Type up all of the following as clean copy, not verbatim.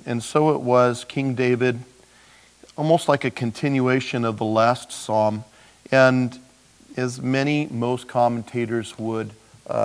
And so it was, King David, almost like a continuation of the last psalm. And as most commentators would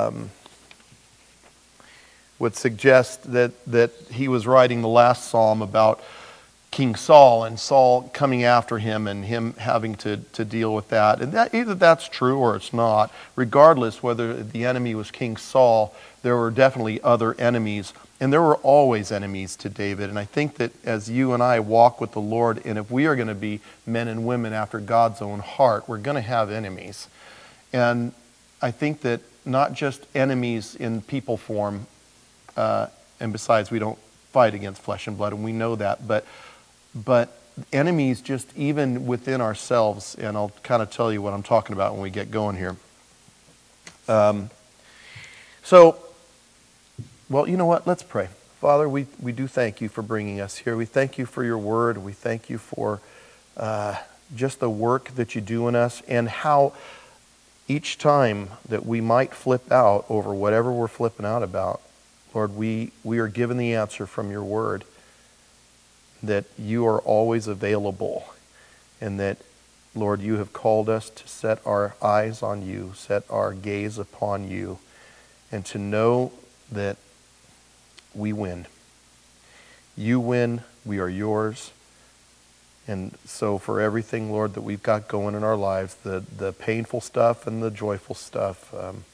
suggest, that he was writing the last psalm about King Saul and Saul coming after him and him having to deal with that. And either that's true or it's not. Regardless whether the enemy was King Saul, there were definitely other enemies. And there were always enemies to David. And I think that as you and I walk with the Lord, and if we are going to be men and women after God's own heart, we're going to have enemies. And I think that not just enemies in people form, and besides, we don't fight against flesh and blood, and we know that, but enemies just even within ourselves, and I'll kind of tell you what I'm talking about when we get going here. Well, you know what? Let's pray. Father, we do thank you for bringing us here. We thank you for your word. We thank you for just the work that you do in us, and how each time that we might flip out over whatever we're flipping out about, Lord, we are given the answer from your word, that you are always available, and that, Lord, you have called us to set our eyes on you, set our gaze upon you, and to know that we win. You win, we are yours. And so for everything, Lord, that we've got going in our lives, the painful stuff and the joyful stuff,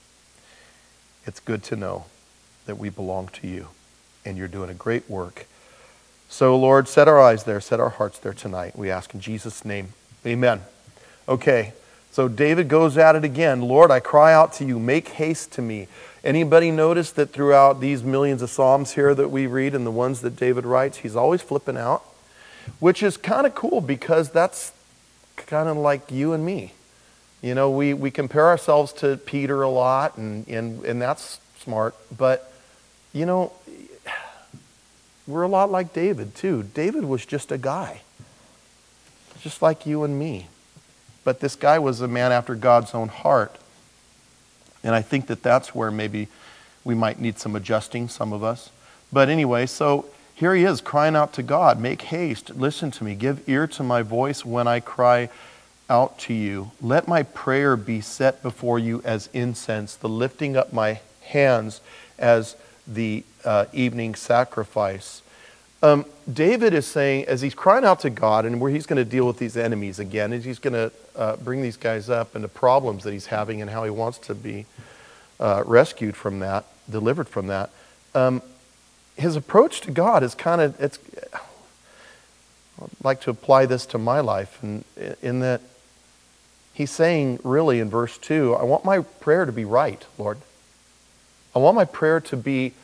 it's good to know that we belong to you, and you're doing a great work. So, Lord, set our eyes there, set our hearts there tonight. We ask in Jesus' name, amen. Okay, so David goes at it again. Lord, I cry out to you, make haste to me. Anybody notice that throughout these millions of Psalms here that we read and the ones that David writes, he's always flipping out, which is kind of cool because that's kind of like you and me. You know, we compare ourselves to Peter a lot, and that's smart, but, you know, we're a lot like David, too. David was just a guy, just like you and me. But this guy was a man after God's own heart. And I think that that's where maybe we might need some adjusting, some of us. But anyway, so here he is crying out to God, make haste, listen to me, give ear to my voice when I cry out to you. Let my prayer be set before you as incense, the lifting up my hands as the evening sacrifice. David is saying, as he's crying out to God, and where he's going to deal with these enemies again, as he's going to bring these guys up and the problems that he's having and how he wants to be rescued from that, delivered from that, his approach to God is kind of, I'd like to apply this to my life, and in that he's saying really in verse 2, I want my prayer to be right, Lord. I want my prayer to be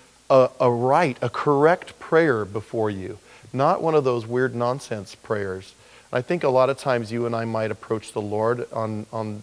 a correct prayer before you, not one of those weird nonsense prayers. I think a lot of times you and I might approach the Lord on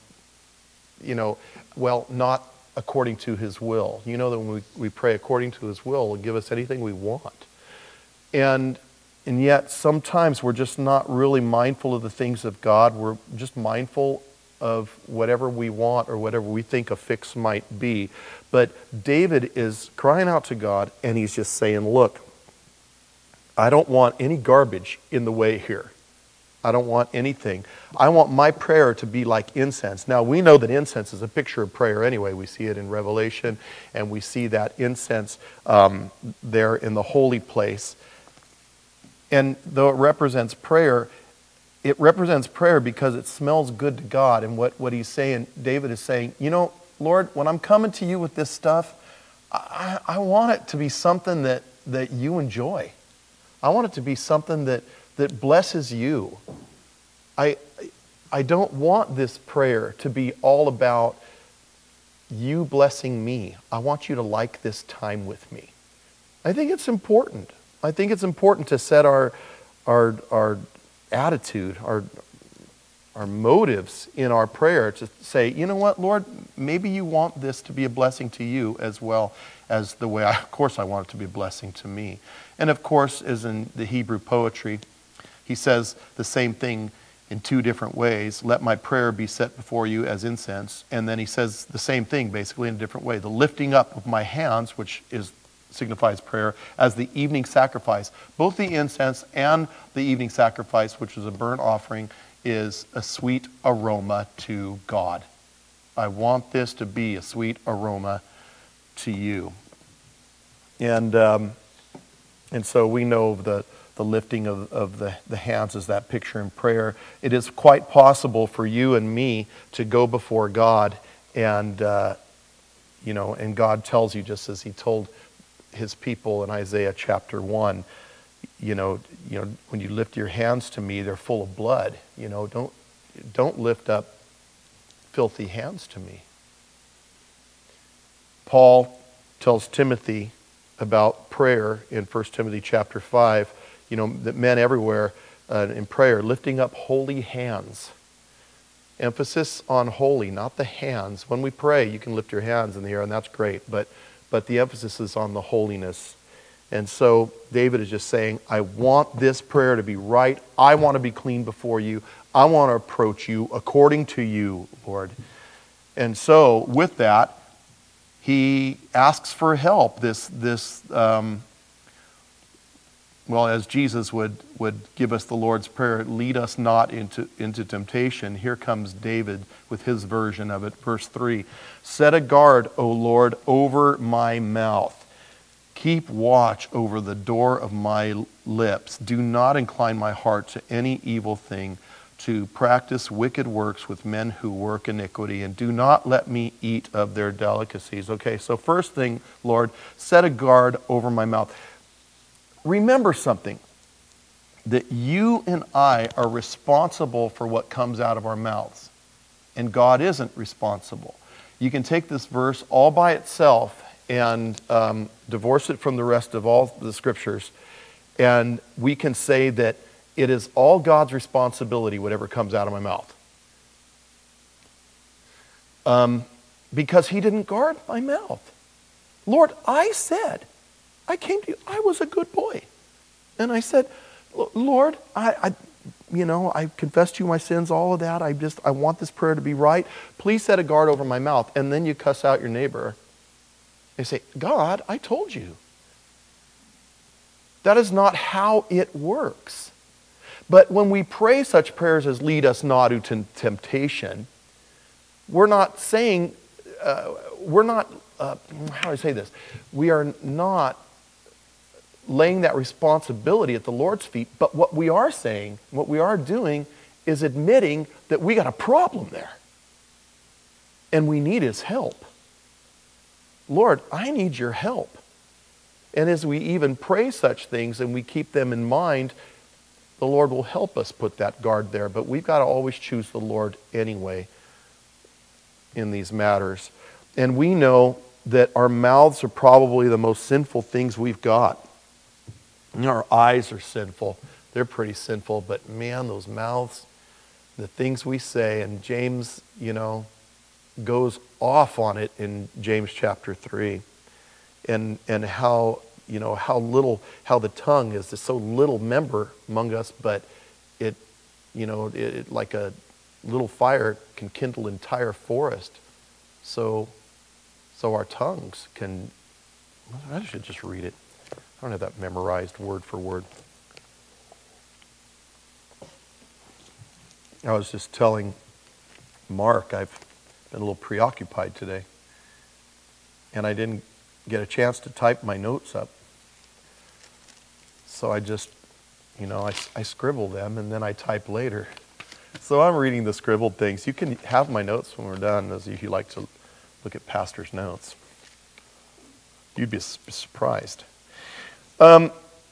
not according to his will. You know that when we pray according to his will, he'll give us anything we want. And yet sometimes we're just not really mindful of the things of God. We're just mindful of whatever we want or whatever we think a fix might be. But David is crying out to God, and he's just saying, look, I don't want any garbage in the way here. I don't want anything. I want my prayer to be like incense. Now, we know that incense is a picture of prayer anyway. We see it in Revelation, and we see that incense there in the holy place. And though it represents prayer because it smells good to God. And what he's saying, David is saying, you know, Lord, when I'm coming to you with this stuff, I want it to be something that you enjoy. I want it to be something that blesses you. I don't want this prayer to be all about you blessing me. I want you to like this time with me. I think it's important. I think it's important to set our attitude, our motives in our prayer to say, you know what, Lord, maybe you want this to be a blessing to you as well as the way of course I want it to be a blessing to me. And of course, as in the Hebrew poetry, he says the same thing in two different ways. Let my prayer be set before you as incense. And then he says the same thing basically in a different way. The lifting up of my hands, which is signifies prayer, as the evening sacrifice. Both the incense and the evening sacrifice, which is a burnt offering, is a sweet aroma to God. I want this to be a sweet aroma to you. And so we know the lifting of the hands is that picture in prayer. It is quite possible for you and me to go before God and and God tells you, just as he told his people in Isaiah chapter 1, when you lift your hands to me, they're full of blood. Don't lift up filthy hands to me. Paul tells Timothy about prayer in 1 Timothy chapter 5, that men everywhere in prayer, lifting up holy hands. Emphasis on holy, not the hands. When we pray, you can lift your hands in the air, and that's great, but the emphasis is on the holiness. And so David is just saying, I want this prayer to be right. I want to be clean before you. I want to approach you according to you, Lord. And so with that, he asks for help. As Jesus would give us the Lord's Prayer, lead us not into temptation. Here comes David with his version of it. Verse 3, set a guard, O Lord, over my mouth. Keep watch over the door of my lips. Do not incline my heart to any evil thing, to practice wicked works with men who work iniquity, and do not let me eat of their delicacies. Okay, so first thing, Lord, set a guard over my mouth. Remember something, that you and I are responsible for what comes out of our mouths, and God isn't responsible. You can take this verse all by itself and divorce it from the rest of all the scriptures, and we can say that it is all God's responsibility, whatever comes out of my mouth. Because he didn't guard my mouth. Lord, I came to you, I was a good boy. And I said, Lord, I confessed to you my sins, all of that. I want this prayer to be right. Please set a guard over my mouth. And then you cuss out your neighbor. They say, God, I told you. That is not how it works. But when we pray such prayers as lead us not into temptation, we're not saying, how do I say this? We are not laying that responsibility at the Lord's feet, but what we are saying, what we are doing is admitting that we got a problem there. And we need his help. Lord, I need your help. And as we even pray such things and we keep them in mind, the Lord will help us put that guard there. But we've got to always choose the Lord anyway in these matters. And we know that our mouths are probably the most sinful things we've got. Our eyes are sinful. They're pretty sinful. But man, those mouths, the things we say, and James, goes off on it in James chapter 3. And how the tongue is just so little member among us, but it like a little fire can kindle an entire forest. So our tongues can, I should just read it. I don't have that memorized word for word. I was just telling Mark, I've been a little preoccupied today. And I didn't get a chance to type my notes up. So I just, I scribble them and then I type later. So I'm reading the scribbled things. You can have my notes when we're done, as if you like to look at pastor's notes. You'd be surprised. For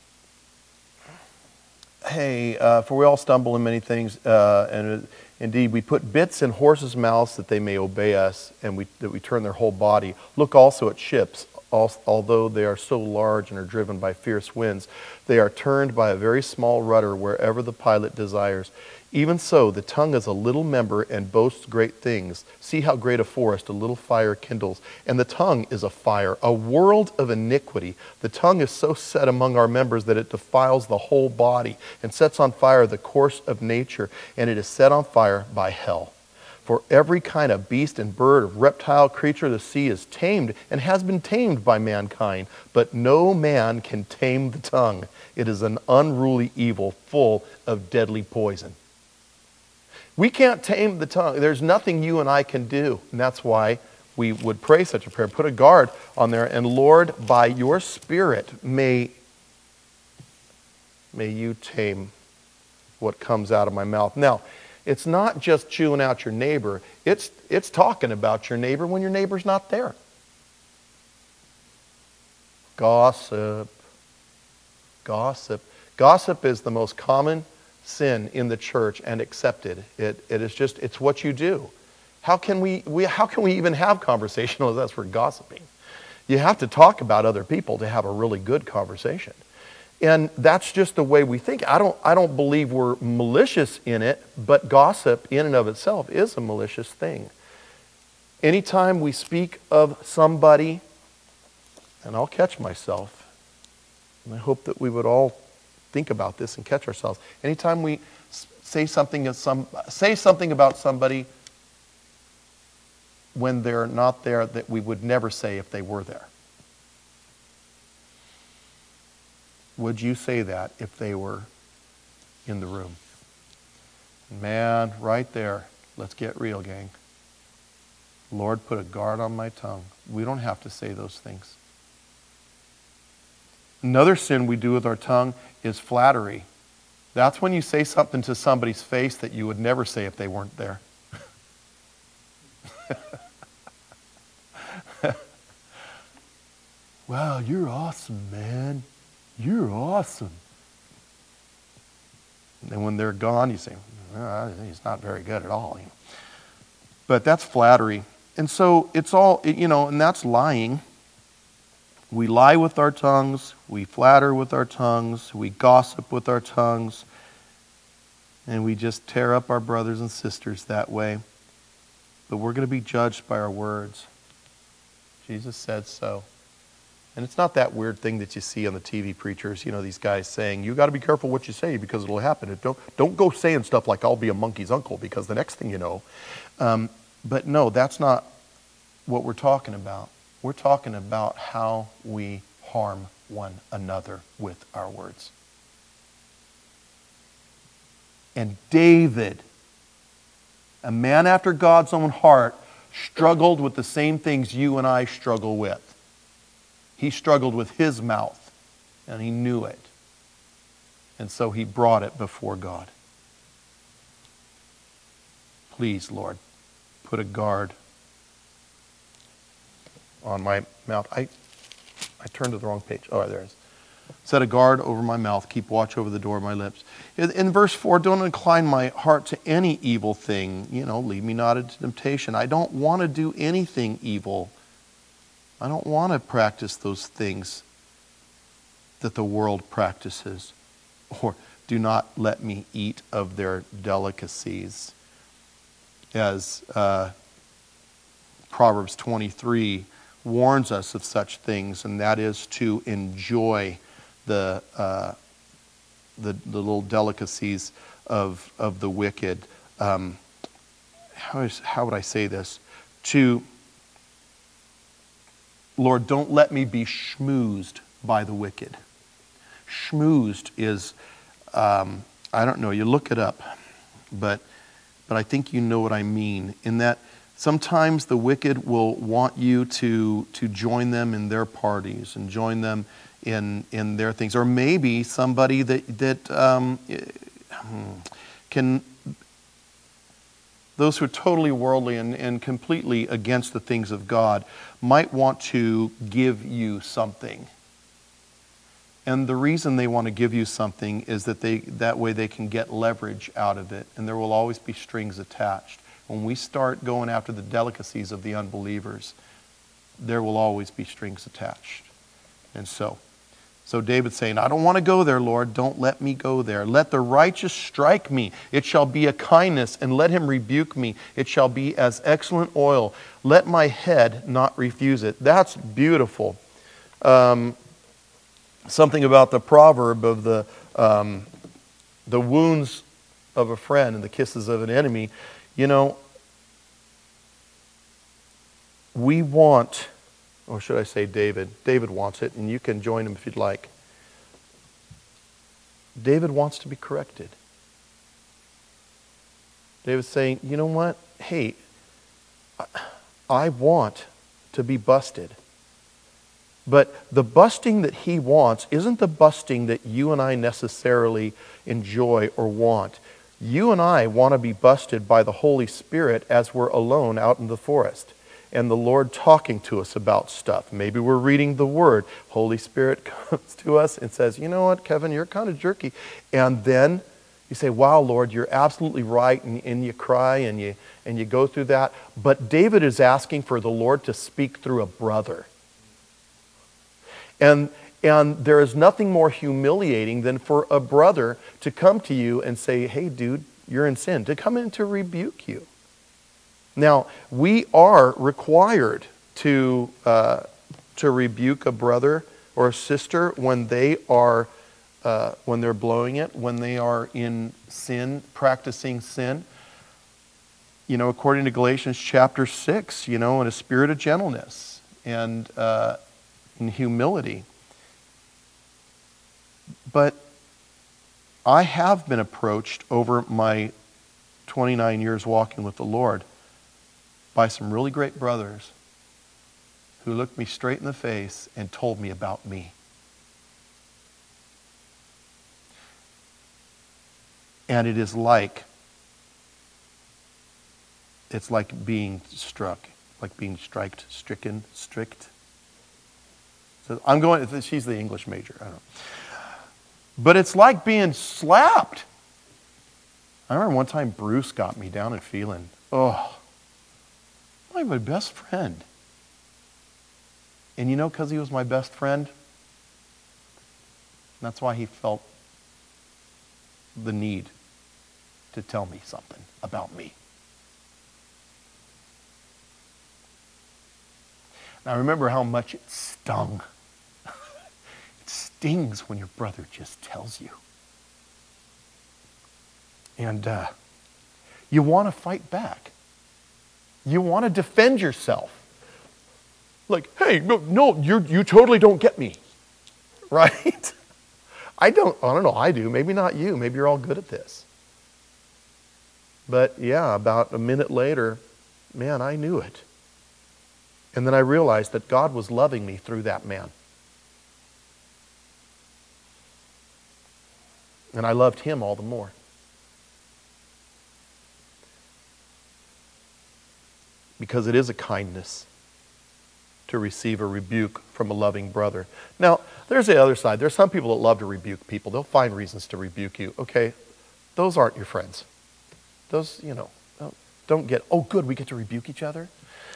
we all stumble in many things, and indeed we put bits in horses' mouths that they may obey us, and that we turn their whole body. Look also at ships. Although they are so large and are driven by fierce winds, they are turned by a very small rudder wherever the pilot desires. Even so, the tongue is a little member and boasts great things. See how great a forest a little fire kindles. And the tongue is a fire, a world of iniquity. The tongue is so set among our members that it defiles the whole body and sets on fire the course of nature, and it is set on fire by hell. For every kind of beast and bird, reptile, creature of the sea is tamed and has been tamed by mankind. But no man can tame the tongue. It is an unruly evil full of deadly poison. We can't tame the tongue. There's nothing you and I can do. And that's why we would pray such a prayer. Put a guard on there. And Lord, by your Spirit, may you tame what comes out of my mouth. Now, it's not just chewing out your neighbor. It's talking about your neighbor when your neighbor's not there. Gossip. Gossip. Gossip is the most common sin in the church and accepted. It's what you do. How can we even have conversation unless we're gossiping? You have to talk about other people to have a really good conversation. And that's just the way we think. I don't believe we're malicious in it, but gossip in and of itself is a malicious thing. Anytime we speak of somebody, and I'll catch myself, and I hope that we would all think about this and catch ourselves. Anytime we say something about somebody when they're not there that we would never say if they were there. Would you say that if they were in the room? Man, right there, let's get real, gang. Lord, put a guard on my tongue. We don't have to say those things. Another sin we do with our tongue is flattery. That's when you say something to somebody's face that you would never say if they weren't there. Wow, you're awesome, man. You're awesome. And then when they're gone, you say, he's not very good at all. But that's flattery. And so it's all, and that's lying. We lie with our tongues. We flatter with our tongues. We gossip with our tongues. And we just tear up our brothers and sisters that way. But we're going to be judged by our words. Jesus said so. And it's not that weird thing that you see on the TV preachers, these guys saying, you got to be careful what you say because it'll happen. Don't go saying stuff like, I'll be a monkey's uncle, because the next thing you know. But no, that's not what we're talking about. We're talking about how we harm one another with our words. And David, a man after God's own heart, struggled with the same things you and I struggle with. He struggled with his mouth, and he knew it. And so he brought it before God. Please, Lord, put a guard on my mouth. I turned to the wrong page. Oh, there it is. Set a guard over my mouth. Keep watch over the door of my lips. In verse 4, don't incline my heart to any evil thing. Lead me not into temptation. I don't want to do anything evil. I don't want to practice those things that the world practices. Or do not let me eat of their delicacies. As Proverbs 23 warns us of such things, and that is to enjoy the little delicacies of the wicked. How would I say this? Lord, don't let me be schmoozed by the wicked. Schmoozed is, I don't know, you look it up, but I think you know what I mean, in that sometimes the wicked will want you to join them in their parties and join them in their things. Or maybe somebody that can, those who are totally worldly and completely against the things of God might want to give you something. And the reason they want to give you something is that way they can get leverage out of it, and there will always be strings attached. When we start going after the delicacies of the unbelievers, there will always be strings attached. And so David's saying, I don't want to go there, Lord. Don't let me go there. Let the righteous strike me. It shall be a kindness, and let him rebuke me. It shall be as excellent oil. Let my head not refuse it. That's beautiful. Something about the proverb of the wounds of a friend and the kisses of an enemy. we want, or should I say David? David wants it, and you can join him if you'd like. David wants to be corrected. David's saying, you know what? Hey, I want to be busted. But the busting that he wants isn't the busting that you and I necessarily enjoy or want. You and I want to be busted by the Holy Spirit as we're alone out in the forest. And the Lord talking to us about stuff. Maybe we're reading the Word. Holy Spirit comes to us and says, you know what, Kevin, you're kind of jerky. And then you say, wow, Lord, you're absolutely right. And you cry and you go through that. But David is asking for the Lord to speak through a brother. And there is nothing more humiliating than for a brother to come to you and say, hey, dude, you're in sin, to come in to rebuke you. Now, we are required to rebuke a brother or a sister when they are when they're blowing it, when they are in sin, practicing sin. You know, according to Galatians chapter 6, you know, in a spirit of gentleness and in humility. But I have been approached over my 29 years walking with the Lord by some really great brothers who looked me straight in the face and told me about me. And it is like, it's like being struck, like being stricken. So I'm going, she's the English major, I don't know. But it's like being slapped. I remember one time Bruce got me down and feeling, oh, my best friend. And you know, because he was my best friend, that's why he felt the need to tell me something about me. Now remember how much it stung. It stings when your brother just tells you. And you want to fight back. You want to defend yourself. Like, hey, no, you totally don't get me. Right? I don't know, I do. Maybe not you. Maybe you're all good at this. But yeah, about a minute later, man, I knew it. And then I realized that God was loving me through that man. And I loved him all the more. Because it is a kindness to receive a rebuke from a loving brother. Now, there's the other side. There's some people that love to rebuke people. They'll find reasons to rebuke you. Okay, those aren't your friends. Those, you know, don't get, oh good, we get to rebuke each other.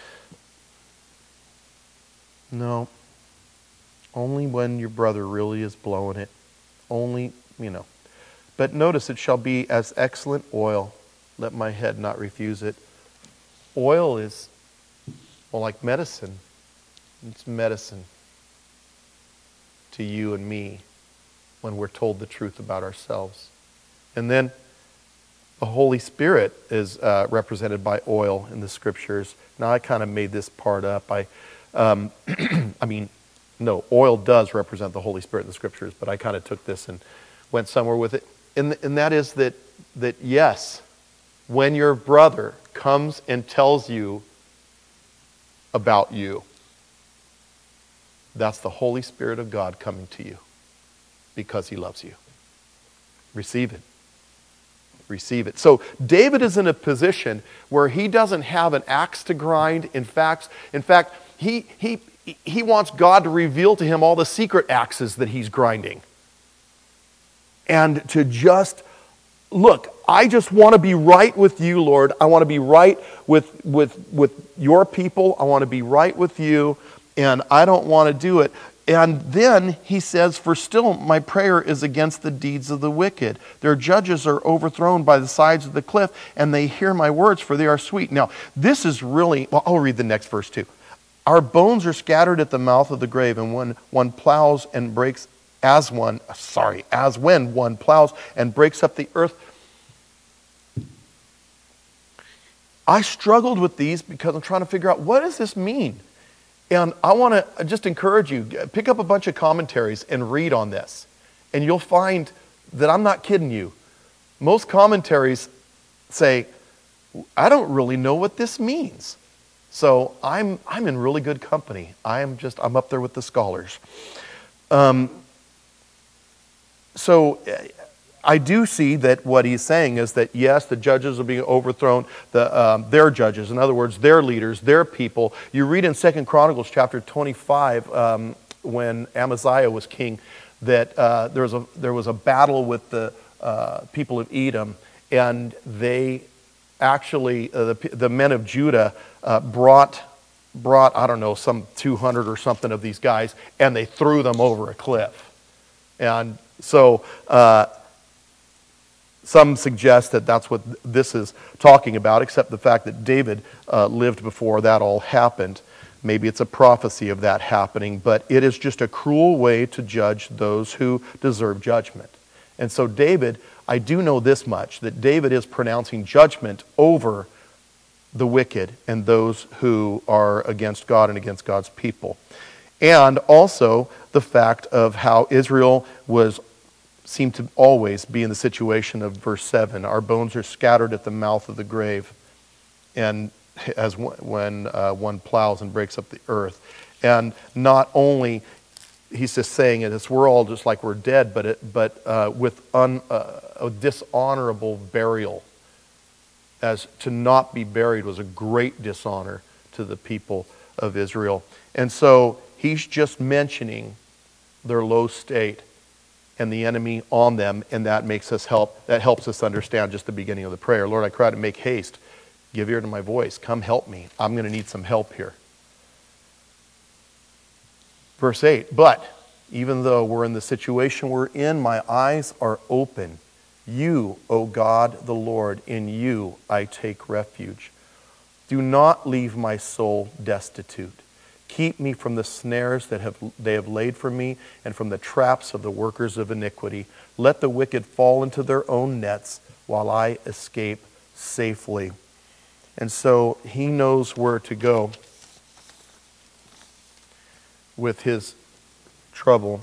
No. Only when your brother really is blowing it. Only, you know. But notice, it shall be as excellent oil. Let my head not refuse it. Oil is, well, like medicine. It's medicine to you and me when we're told the truth about ourselves. And then the Holy Spirit is represented by oil in the Scriptures. Now, I kind of made this part up. No, oil does represent the Holy Spirit in the Scriptures, but I kind of took this and went somewhere with it. And that is that yes, when your brother comes and tells you about you, that's the Holy Spirit of God coming to you because he loves you. Receive it. Receive it. So David is in a position where he doesn't have an axe to grind. In fact, he wants God to reveal to him all the secret axes that he's grinding. And to just, look, I just want to be right with you, Lord. I want to be right with your people. I want to be right with you, and I don't want to do it. And then he says, for still my prayer is against the deeds of the wicked. Their judges are overthrown by the sides of the cliff, and they hear my words, for they are sweet. Now, this is really, well, I'll read the next verse too. Our bones are scattered at the mouth of the grave, and when one plows and breaks, as when one plows and breaks up the earth. I struggled with these because I'm trying to figure out, what does this mean? And I want to just encourage you, pick up a bunch of commentaries and read on this. And you'll find that I'm not kidding you. Most commentaries say, I don't really know what this means. So I'm in really good company. I'm up there with the scholars. So I do see that what he's saying is that, yes, the judges are being overthrown, their judges, in other words, their leaders, their people. You read in 2 Chronicles chapter 25, when Amaziah was king, that there was a battle with the people of Edom, and they actually, the men of Judah brought, I don't know, some 200 or something of these guys, and they threw them over a cliff. And so some suggest that that's what this is talking about, except the fact that David lived before that all happened. Maybe it's a prophecy of that happening, but it is just a cruel way to judge those who deserve judgment. And so David, I do know this much, that David is pronouncing judgment over the wicked and those who are against God and against God's people. And also the fact of how Israel seemed to always be in the situation of verse 7. Our bones are scattered at the mouth of the grave, and as when one plows and breaks up the earth. And not only, he's just saying it, as we're all just like we're dead, but with a dishonorable burial. As to not be buried was a great dishonor to the people of Israel. And so he's just mentioning their low state and the enemy on them, and that helps us understand just the beginning of the prayer. Lord, I cry to make haste. Give ear to my voice. Come help me. I'm going to need some help here. Verse 8, but even though we're in the situation we're in, my eyes are open. You, O God, the Lord, in you I take refuge. Do not leave my soul destitute. Keep me from the snares that they have laid for me, and from the traps of the workers of iniquity. Let the wicked fall into their own nets, while I escape safely. And so he knows where to go with his trouble.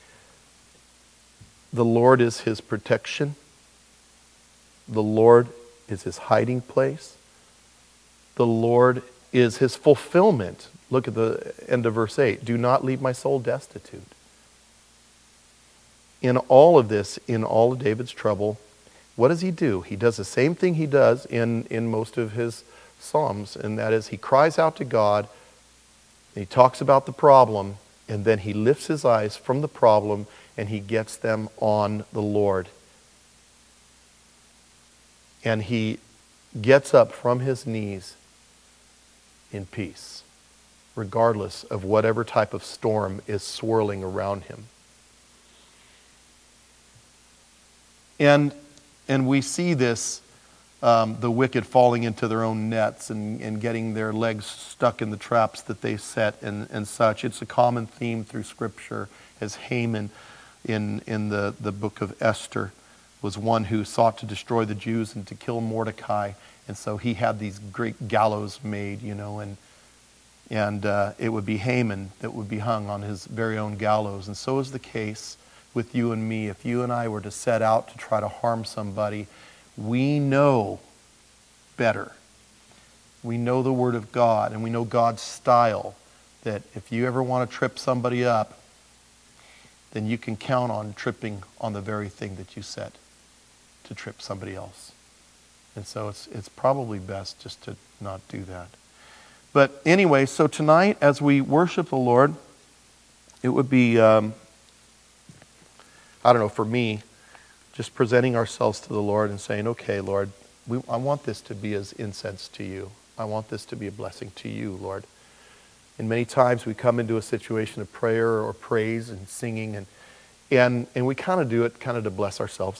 The Lord is his protection. The Lord is his hiding place. The Lord is his fulfillment. Look at the end of verse 8. Do not leave my soul destitute. In all of this, in all of David's trouble, what does he do? He does the same thing he does in most of his Psalms, and that is he cries out to God, he talks about the problem, and then he lifts his eyes from the problem and he gets them on the Lord. And he gets up from his knees in peace, regardless of whatever type of storm is swirling around him. And we see this, the wicked falling into their own nets and getting their legs stuck in the traps that they set and such. It's a common theme through Scripture, as Haman in the book of Esther was one who sought to destroy the Jews and to kill Mordecai. And so he had these great gallows made, and it would be Haman that would be hung on his very own gallows. And so is the case with you and me. If you and I were to set out to try to harm somebody, we know better. We know the Word of God, and we know God's style, that if you ever want to trip somebody up, then you can count on tripping on the very thing that you set to trip somebody else. And so it's probably best just to not do that. But anyway, so tonight as we worship the Lord, it would be, for me, just presenting ourselves to the Lord and saying, okay, Lord, I want this to be as incense to you. I want this to be a blessing to you, Lord. And many times we come into a situation of prayer or praise and singing, and we kind of do it to bless ourselves.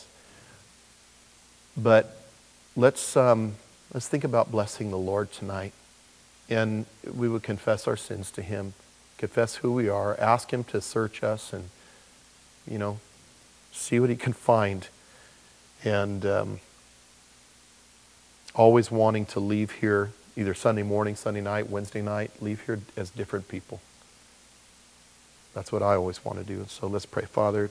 But let's think about blessing the Lord tonight. And we would confess our sins to Him, confess who we are, ask Him to search us and, see what He can find. And always wanting to leave here either Sunday morning, Sunday night, Wednesday night, leave here as different people. That's what I always want to do. And so let's pray. Father,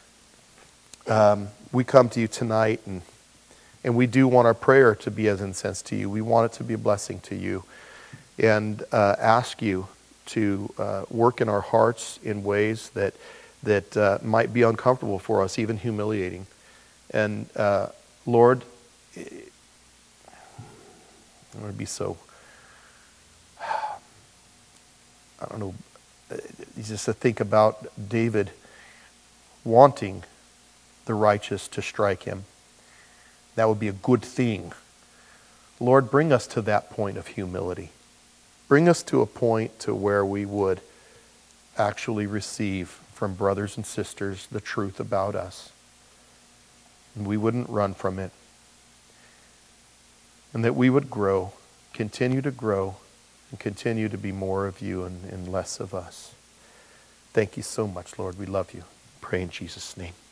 we come to you tonight, and we do want our prayer to be as incense to you. We want it to be a blessing to you, and ask you to work in our hearts in ways that might be uncomfortable for us, even humiliating. And Lord, I'm going to be so, I don't know, just to think about David wanting the righteous to strike him. That would be a good thing. Lord, bring us to that point of humility. Bring us to a point to where we would actually receive from brothers and sisters the truth about us. And we wouldn't run from it. And that we would grow, continue to grow, and continue to be more of you and less of us. Thank you so much, Lord. We love you. Pray in Jesus' name.